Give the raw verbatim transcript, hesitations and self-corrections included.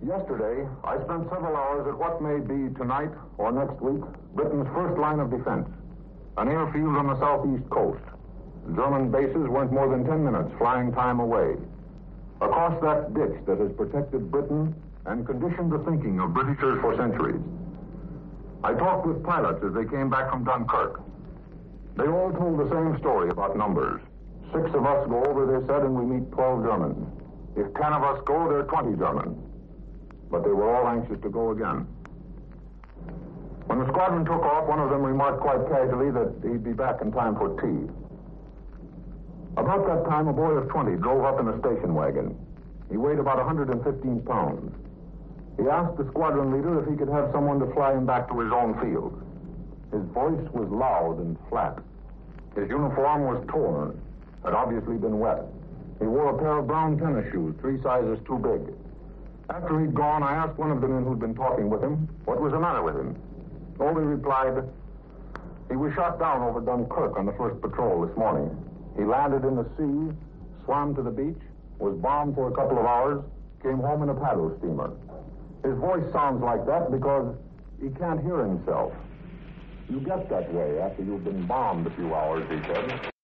Yesterday, I spent several hours at what may be tonight or next week Britain's first line of defense, an airfield on the southeast coast. German bases weren't more than ten minutes flying time away. Across that ditch that has protected Britain and conditioned the thinking of Britishers for centuries. I talked with pilots as they came back from Dunkirk. They all told the same story about numbers. Six of us go over, they said, and we meet twelve Germans. If ten of us go, there are twenty Germans. But they were all anxious to go again. When the squadron took off, one of them remarked quite casually that he'd be back in time for tea. About that time, a boy of twenty drove up in a station wagon. He weighed about one hundred fifteen pounds. He asked the squadron leader if he could have someone to fly him back to his own field. His voice was loud and flat. His uniform was torn, had obviously been wet. He wore a pair of brown tennis shoes, three sizes too big. After he'd gone, I asked one of the men who'd been talking with him what was the matter with him. Oh, he replied, he was shot down over Dunkirk on the first patrol this morning. He landed in the sea, swam to the beach, was bombed for a couple of hours, came home in a paddle steamer. His voice sounds like that because he can't hear himself. You get that way after you've been bombed a few hours, he said.